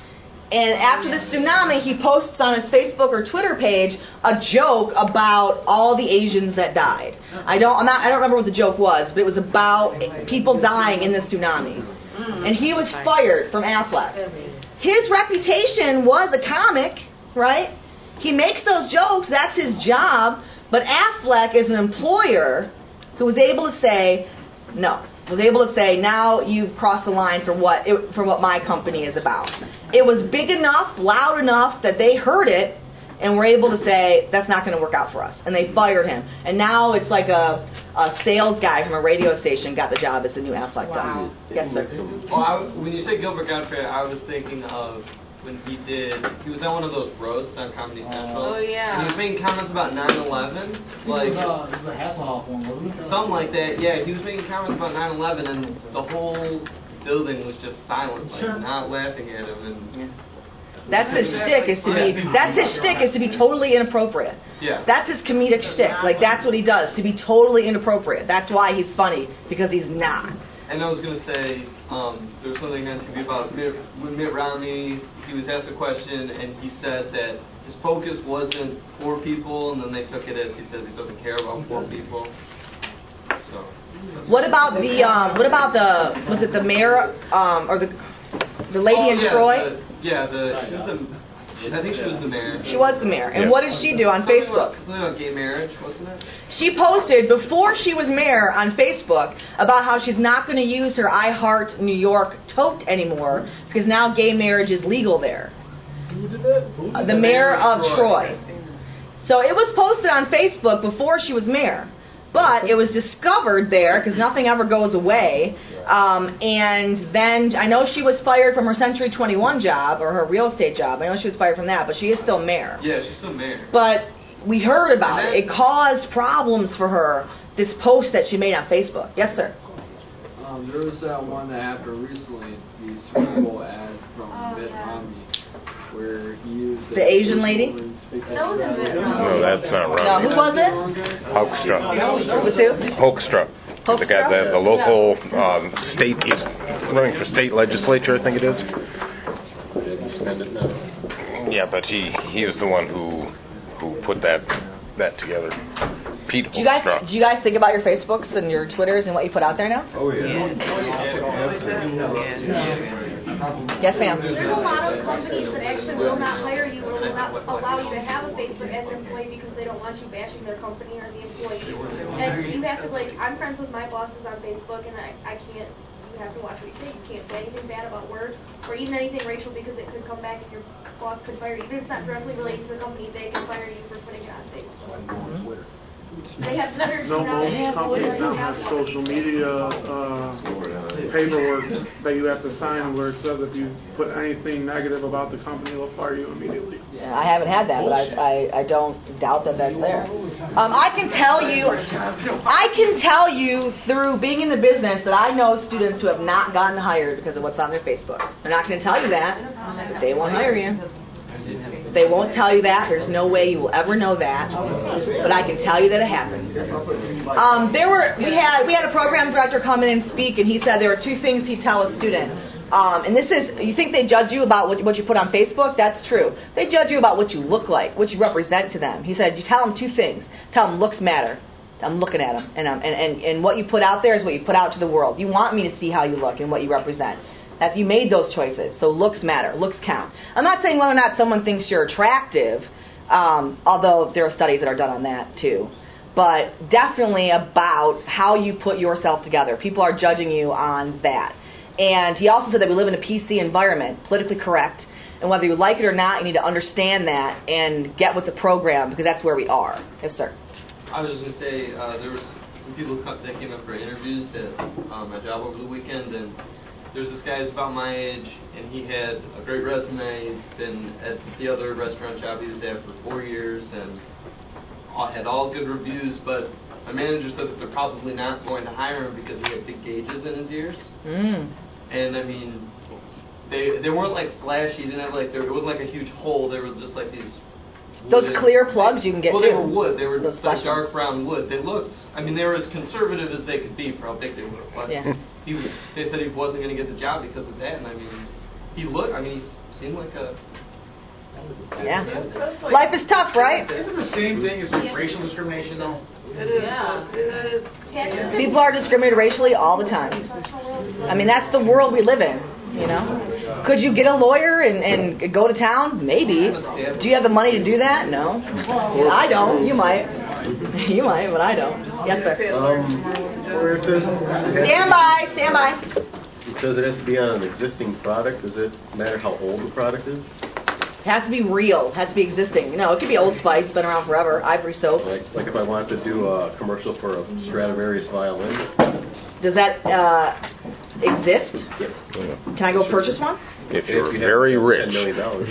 And after the tsunami, he posts on his Facebook or Twitter page a joke about all the Asians that died. I don't, I'm not, I don't remember what the joke was, but it was about people dying in the tsunami. And he was fired from Aflac. His reputation was a comic, right? He makes those jokes. That's his job. But Aflac is an employer who was able to say no. Was able to say, now you've crossed the line for what it, for what my company is about. It was big enough, loud enough that they heard it and were able to say, that's not going to work out for us. And they fired him. And now it's like a, a sales guy from a radio station got the job as the new Aflac Wow. Duck. Yes, sir. Well, I, when you say Gilbert Gottfried, I was thinking of when he did, he was at one of those roasts on Comedy Central. Oh, yeah. And he was making comments about nine eleven. Like, It was a Hasselhoff one, wasn't it? something like that. Yeah, he was making comments about nine eleven, and the whole building was just silent, like, not laughing at him. And That's his shtick is to be. That's his shtick is to be totally inappropriate. Yeah. That's his comedic shtick. Like that's what he does to be totally inappropriate. That's why he's funny because he's not. And I was going to say, um, there was something on T V about Mitt, when Mitt Romney, he was asked a question, and he said that his focus wasn't poor people, and then they took it as he says he doesn't care about poor people. So. What about the um? What about the was it the mayor um or the the lady oh, in yeah, Troy? The, yeah, the she was the. I think she was the mayor. She was the mayor. And Yeah. what did she do on something Facebook? About, something about gay marriage, wasn't it? She posted before she was mayor on Facebook about how she's not going to use her I Heart New York tote anymore because now gay marriage is legal there. Who did that? Who did Uh, the that? mayor of Troy. So it was posted on Facebook before she was mayor. But it was discovered there because nothing ever goes away. Um, and then I know she was fired from her Century twenty-one job or her real estate job. I know she was fired from that, but she is still mayor. Yeah, she's still mayor. But we heard about it. It caused problems for her, this post that she made on Facebook. Yes, sir. Um, there was that one that happened recently, the Super Bowl ad from Oh, Mitt yeah. Romney, where he used The Asian lady? That was a bit No, that's not No, Romney. who was it? Hoekstra. It was who? Hoekstra. The guy, the, the local um, state, he's running for state legislature, I think it is. Didn't spend it now. Yeah, but he he was the one who who put that that together. Pete Do you guys Hoekstra. do you guys think about your Facebooks and your Twitters and what you put out there now? Oh, yeah. Yes, ma'am. There's a lot of companies that actually will not hire you or will not allow you to have a Facebook as an employee because they don't want you bashing their company or the employee. And you have to, like, I'm friends with my bosses on Facebook, and I, I can't, you have to watch what you say. You can't say anything bad about work or even anything racial because it could come back and your boss could fire you. Even if it's not directly related to the company, they can fire you for putting it on Facebook. They have better No, most companies now have social media uh, paperwork that you have to sign where it says if you put anything negative about the company, they'll fire you immediately. Yeah, I haven't had that, but I, I, I don't doubt that that's there. Um, I can tell you, I can tell you through being in the business that I know students who have not gotten hired because of what's on their Facebook. They're not going to tell you that, but they won't hire you. They won't tell you that. There's no way you will ever know that. But I can tell you that it happens. Um, there were we had we had a program director come in and speak, and he said there were two things he'd tell a student. Um, and this is, you think they judge you about what, what you put on Facebook? That's true. They judge you about what you look like, what you represent to them. He said you tell them two things. Tell them looks matter. I'm looking at them, and, um, and and and what you put out there is what you put out to the world. You want me to see how you look and what you represent. That you made those choices, so looks matter, looks count. I'm not saying whether or not someone thinks you're attractive, um, although there are studies that are done on that too, but definitely about how you put yourself together. People are judging you on that. And he also said that we live in a P C environment, politically correct, and whether you like it or not, you need to understand that and get with the program because that's where we are. Yes, sir. I was just going to say uh, there was some people that came up for interviews at um, my job over the weekend, and there's this guy who's about my age, and he had a great resume. He'd been at the other restaurant job he was at for four years and had all good reviews, but my manager said that they're probably not going to hire him because he had big gauges in his ears. Mm. And, I mean, they they weren't, like, flashy. He didn't have, like, there, it wasn't like a huge hole. They were just, like, these Those clear plugs you can get, well, too. they were wood. They were Those like dark brown wood. They looked, I mean, they were as conservative as they could be for how big they were. But yeah. he was, they said he wasn't going to get the job because of that. And, I mean, he looked, I mean, he seemed like a... Yeah. Life is tough, right? Isn't the same thing as with racial discrimination, though? It is. Yeah. It is. People are discriminated racially all the time. I mean, that's the world we live in. You know, could you get a lawyer and, and go to town? Maybe. Do you have the money to do that? No. I don't. You might. You might, but I don't. Yes, sir. Um, where it says stand by. Stand by. It says it has to be on an existing product. Does it matter how old the product is? It has to be real. It has to be existing. You know, it could be Old Spice, been around forever. Ivory soap. Like, like if I wanted to do a commercial for a Stradivarius violin. Does that uh, exist? Yep. Can I go purchase one? If you're if you very rich. ten million dollars.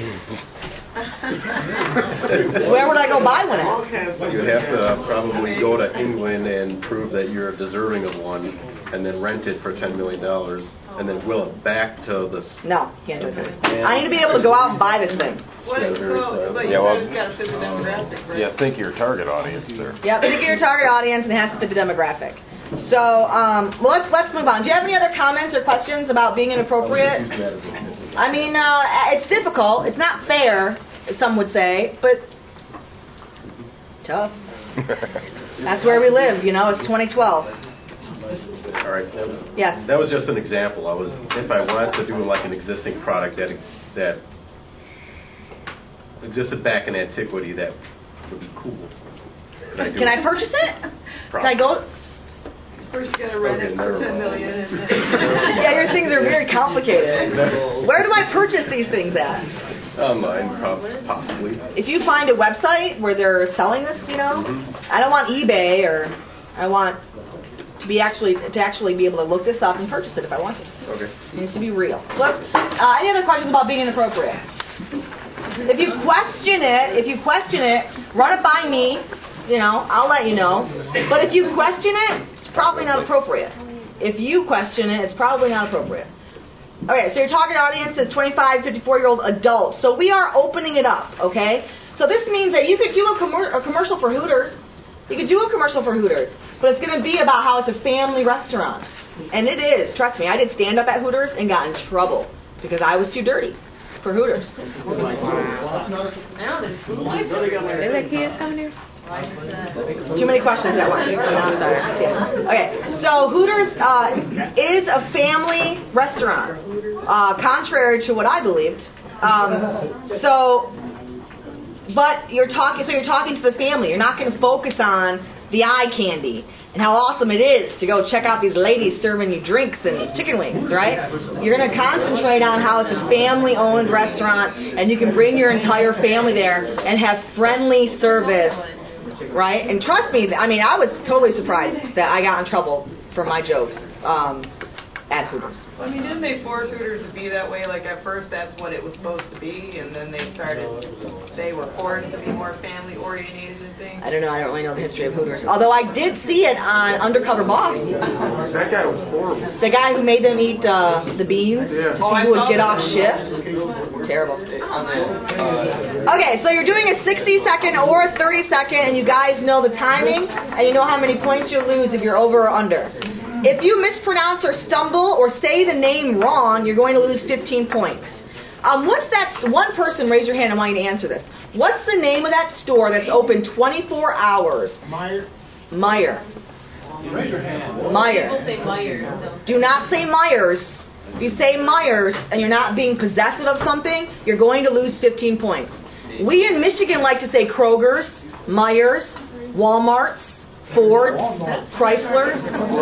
Where would I go buy one at? You'd have to probably go to England and prove that you're deserving of one, and then rent it for ten million dollars, and then will it back to the... No, can't do it. I need to be able to go out and buy this thing. What is, so, but you yeah, well, said it's got to fit the demographic, right? Yeah, think of your target audience there. Yep, think of your target audience, and it has to fit the demographic. So, um, well, let's let's move on. Do you have any other comments or questions about being inappropriate? I mean, uh, it's difficult. It's not fair, some would say, but tough. That's where we live, you know. It's twenty twelve. All right. That was, yes. That was just an example. I was, if I wanted to do like an existing product that that existed back in antiquity, that would be cool. Can I, Can I purchase it? Probably. Can I go? First, you got to rent okay, it for ten million. And then yeah, your things are very complicated. Where do I purchase these things at? Online, possibly. If you find a website where they're selling this, you know, mm-hmm. I don't want eBay, or I want to be actually to actually be able to look this up and purchase it if I want to. Okay. It needs to be real. So, uh, any other questions about being inappropriate? If you question it, if you question it, run it by me. You know, I'll let you know. But if you question it, it's probably not appropriate. If you question it, it's probably not appropriate. Okay, so your target audience is twenty-five, fifty-four-year-old adults. So we are opening it up, okay? So this means that you could do a, commer- a commercial for Hooters. You could do a commercial for Hooters, but it's going to be about how it's a family restaurant. And it is. Trust me, I did stand up at Hooters and got in trouble because I was too dirty for Hooters. Is there kids coming here? Too many questions at once. No, I'm sorry. Okay, so Hooters uh, is a family restaurant, uh, contrary to what I believed. Um, so, but you're talking. So you're talking to the family. You're not going to focus on the eye candy and how awesome it is to go check out these ladies serving you drinks and chicken wings, right? You're going to concentrate on how it's a family-owned restaurant, and you can bring your entire family there and have friendly service right? And trust me, I mean, I was totally surprised that I got in trouble for my jokes um, at Hooters. I mean, didn't they force Hooters to be that way? Like, at first, that's what it was supposed to be, and then they started, they were forced to be more family-oriented and things. I don't know. I don't really know the history of Hooters. Although I did see it on Undercover Boss. That guy was horrible. The guy who made them eat uh, the beans, Yeah. who would get off shift. Terrible. Okay, so you're doing a sixty second or a thirty second, and you guys know the timing, and you know how many points you'll lose if you're over or under. If you mispronounce or stumble or say the name wrong, you're going to lose fifteen points. Um, what's that? One person, raise your hand. I want you to answer this. What's the name of that store that's open twenty-four hours? Meyer. Meyer. Raise your hand. Meyer. People say Myers. Do not say Myers. If you say Myers and you're not being possessive of something, you're going to lose fifteen points. We in Michigan like to say Kroger's, Myers, Walmart's, Ford's, Chrysler's.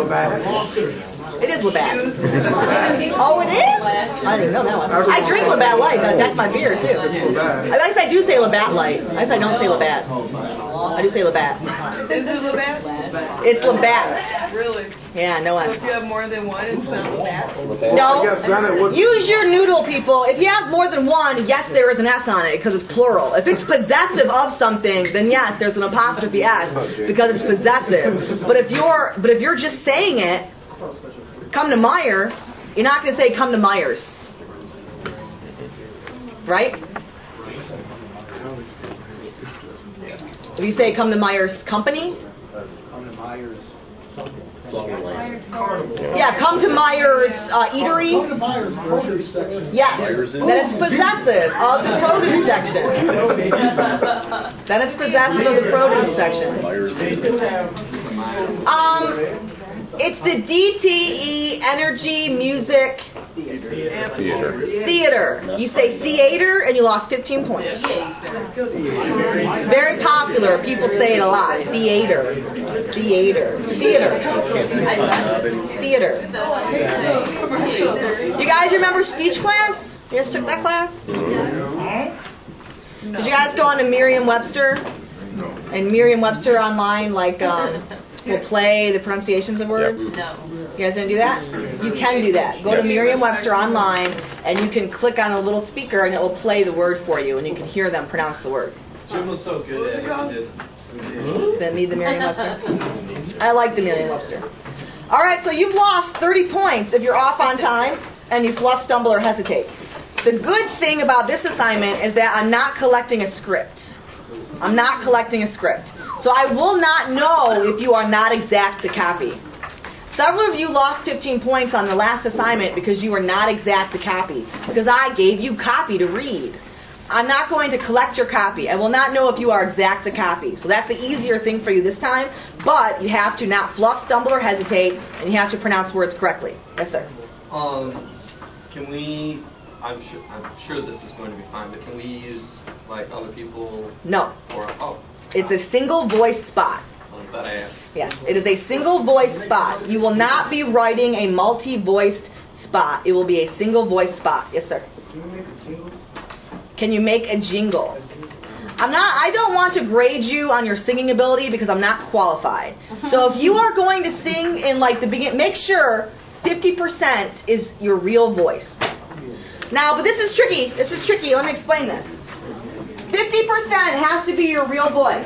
It is Labatt. Oh, it is? I didn't know that one. I drink Labatt Light. That's my beer, too. At least I do say Labatt Light. At least I don't say Labatt. I do say Labatt. Is it Labatt? It's Labatt. Really? Yeah, no So one. if you have more than one, it's not Labatt? No. I guess then it would- Use your noodle, people. If you have more than one, yes, there is an S on it because it's plural. If it's possessive of something, then yes, there's an apostrophe S because it's possessive. But if you're, but if you're just saying it, come to Meyer, you're not going to say come to Myers, right? If you say come to Myers Company, Come to Myers. yeah, come to Myers uh, Eatery. Come to Myers produce section. Yes, then it's possessive of the produce section. Then it's possessive of the produce section. Um, it's the D T E Energy Music Theater. Theater. You say theater and you lost fifteen points. Very popular. People say it a lot. Theater. Theater. Theater. Theater. You guys remember speech class? You guys took that class? Did you guys go on to Merriam-Webster? And Merriam-Webster online, like, um, will play the pronunciations of words? No. You guys didn't do that? You can do that. Go to Merriam-Webster online, and you can click on a little speaker, and it will play the word for you, and you can hear them pronounce the word. Jim was so good at it. He did. Then need the Merriam-Webster. I like the Merriam-Webster. All right, so you've lost thirty points if you're off on time and you fluff, stumble, or hesitate. The good thing about this assignment is that I'm not collecting a script. I'm not collecting a script. So I will not know if you are not exact to copy. Several of you lost fifteen points on the last assignment because you were not exact to copy, because I gave you copy to read. I'm not going to collect your copy. I will not know if you are exact to copy. So that's the easier thing for you this time, but you have to not fluff, stumble, or hesitate, and you have to pronounce words correctly. Yes, sir? Um, can we, I'm sure, I'm sure this is going to be fine, but can we use, like, other people? No. Or, oh. It's a single voice spot. I'm glad I asked. Yes, it is a single voice spot. You will not be writing a multi-voiced spot. It will be a single voice spot. Yes, sir? Can you make a jingle? Can you make a jingle? I'm not, I don't want to grade you on your singing ability because I'm not qualified. So if you are going to sing in like the beginning, make sure fifty percent is your real voice. Now, but this is tricky. This is tricky. Let me explain this. fifty percent has to be your real voice.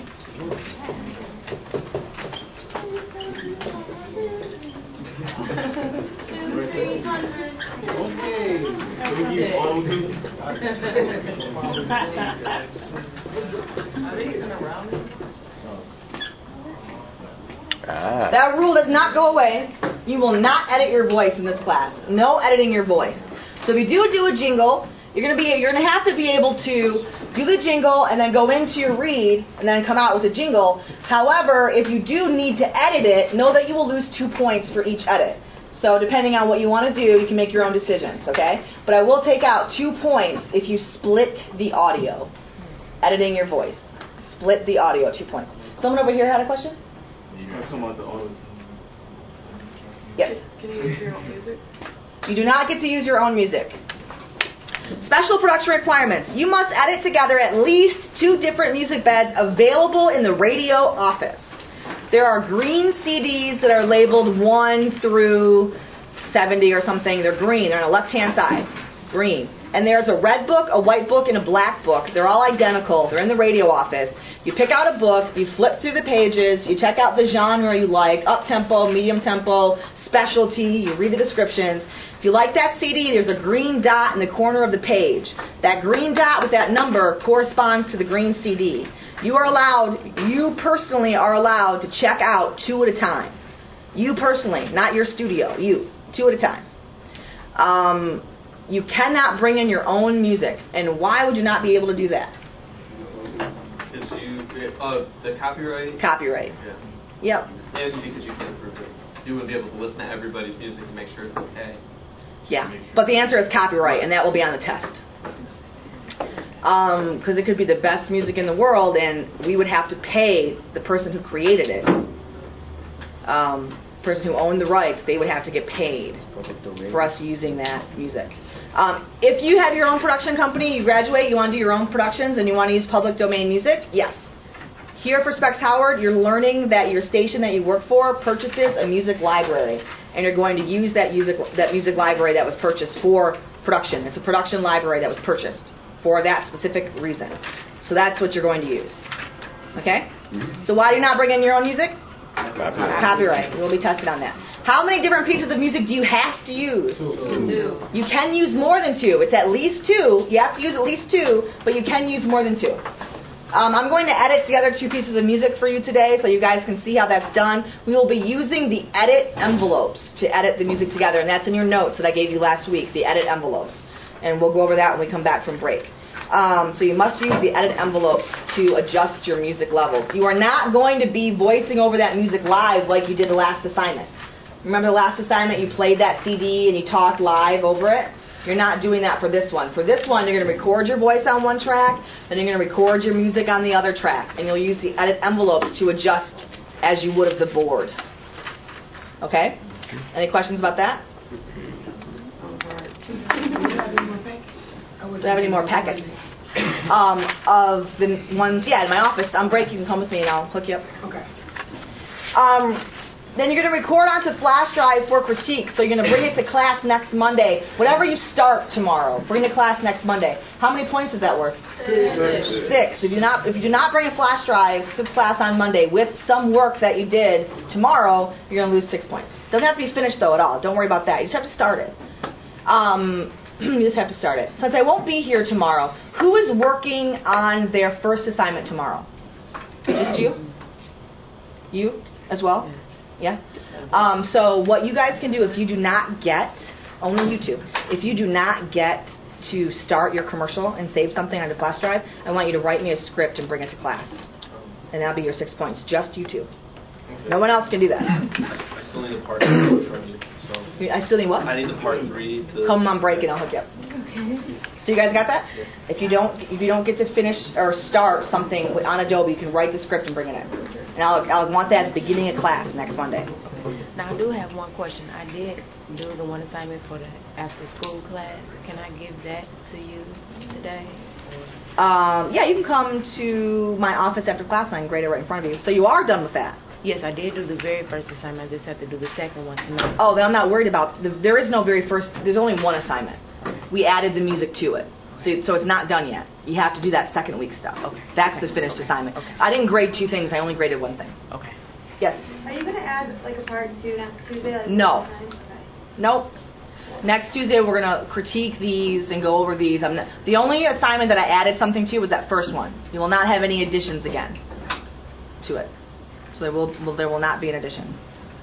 Ah. That rule does not go away. You will not edit your voice in this class. No editing your voice. So if you do do a jingle, you're going to be you're going to have to be able to do the jingle and then go into your read and then come out with a jingle. However, if you do need to edit it, know that you will lose two points for each edit. So depending on what you want to do, you can make your own decisions, okay? But I will take out two points if you split the audio. Editing your voice. Split the audio, two points. Someone over here had a question? Yes. Can you use your own music? You do not get to use your own music. Special production requirements. You must edit together at least two different music beds available in the radio office. There are green C Ds that are labeled one through seventy or something. They're green. They're on the left-hand side. Green. And there's a red book, a white book, and a black book. They're all identical. They're in the radio office. You pick out a book. You flip through the pages. You check out the genre you like, up-tempo, medium-tempo, specialty. You read the descriptions. If you like that C D, there's a green dot in the corner of the page. That green dot with that number corresponds to the green C D. You are allowed, you personally are allowed to check out two at a time. You personally, not your studio. You, two at a time. Um, you cannot bring in your own music. And why would you not be able to do that? Because you, uh, the copyright? Copyright. Yeah. Yep. And because you can't prove it. You wouldn't be able to listen to everybody's music to make sure it's okay. Yeah, but the answer is copyright, and that will be on the test. Because um, it could be the best music in the world, and we would have to pay the person who created it. Um, person who owned the rights, they would have to get paid for us using that music. Um, if you have your own production company, you graduate, you want to do your own productions, and you want to use public domain music, yes. Here for Specs Howard, you're learning that your station that you work for purchases a music library, and you're going to use that music that music library that was purchased for production. It's a production library that was purchased for that specific reason. So that's what you're going to use. Okay? So why do you not bring in your own music? Copyright. Copyright. We'll be tested on that. How many different pieces of music do you have to use? Two. You can use more than two. It's at least two. You have to use at least two, but you can use more than two. Um, I'm going to edit together two pieces of music for you today so you guys can see how that's done. We will be using the edit envelopes to edit the music together, and that's in your notes that I gave you last week, the edit envelopes. And we'll go over that when we come back from break. Um, so you must use the edit envelopes to adjust your music levels. You are not going to be voicing over that music live like you did the last assignment. Remember the last assignment you played that C D and you talked live over it? You're not doing that for this one. For this one, you're going to record your voice on one track, then you're going to record your music on the other track, and you'll use the edit envelopes to adjust as you would of the board. Okay? Any questions about that? Do you have any more packets? Um, of the ones, yeah, in my office. On break, you can come with me and I'll hook you up. Okay. Um, then you're going to record onto flash drive for critique. So you're going to bring it to class next Monday. Whatever you start tomorrow, bring to class next Monday. How many points is that worth? Six. Six. If you not, if you do not bring a flash drive to class on Monday with some work that you did tomorrow, you're going to lose six points. Doesn't have to be finished though at all. Don't worry about that. You just have to start it. Um, you just have to start it. Since I won't be here tomorrow, who is working on their first assignment tomorrow? Just you? You as well? Yeah? Um, so what you guys can do if you do not get, only you two, if you do not get to start your commercial and save something on the flash drive, I want you to write me a script and bring it to class. And that'll be your six points. Just you two. Okay. No one else can do that. I still need a part three from you. So. I still need what? I need the part three. To Come on break and I'll hook you up. Okay. So you guys got that? Yeah. If you don't, if you don't get to finish or start something on Adobe, you can write the script and bring it in. And I'll, I'll want that at the beginning of class next Monday. Now I do have one question. I did do the one assignment for the after school class. Can I give that to you today? Um, yeah, you can come to my office after class and I can grade it right in front of you. So you are done with that. Yes, I did do the very first assignment. I just have to do the second one tonight. Oh, then I'm not worried about, the, there is no very first, there's only one assignment. We added the music to it. So, so it's not done yet. You have to do that second week stuff. Okay. That's okay. the finished okay. assignment. Okay. I didn't grade two things. I only graded one thing. Okay. Yes? Are you going to add like a part two next Tuesday? Like no. Okay. Nope. Next Tuesday we're going to critique these and go over these. I'm not, the only assignment that I added something to was that first one. You will not have any additions again to it. So there will, will there will not be an addition.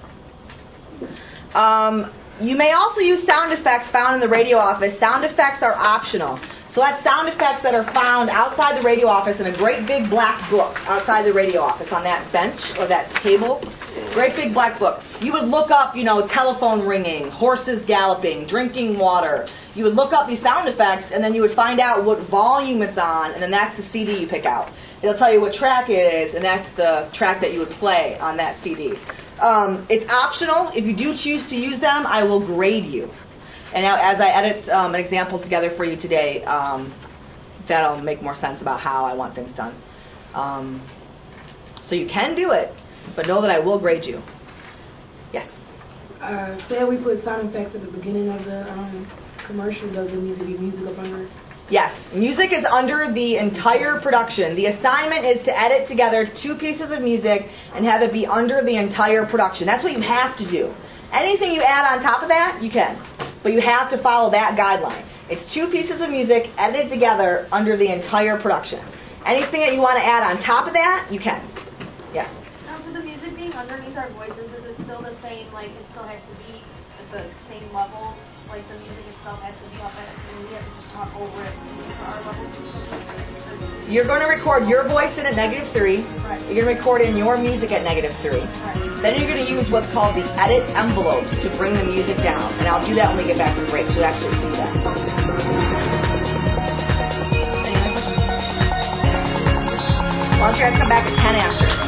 Um, you may also use sound effects found in the radio office. Sound effects are optional. So that's sound effects that are found outside the radio office in a great big black book outside the radio office on that bench or that table. Great big black book. You would look up, you know, telephone ringing, horses galloping, drinking water. You would look up these sound effects and then you would find out what volume it's on, and then that's the C D you pick out. It'll tell you what track it is, and that's the track that you would play on that C D. Um, it's optional. If you do choose to use them, I will grade you. And now as I edit um, an example together for you today, um, that'll make more sense about how I want things done. Um, so you can do it, but know that I will grade you. Yes? Uh, say we put sound effects at the beginning of the um, commercial, does it need to be music up under it? Yes, music is under the entire production. The assignment is to edit together two pieces of music and have it be under the entire production. That's what you have to do. Anything you add on top of that, you can. But you have to follow that guideline. It's two pieces of music edited together under the entire production. Anything that you want to add on top of that, you can. Yes? Now, for the music being underneath our voices, is it still the same, like it still has to be at the same level? Like the music itself has to be up at, and we have to just talk over it to our level. You're going to record your voice in at negative three. Right. You're going to record in your music at negative three. Right. Then you're going to use what's called the edit envelopes to bring the music down. And I'll do that when we get back from break, so you actually see that. Why don't you guys come back at ten after?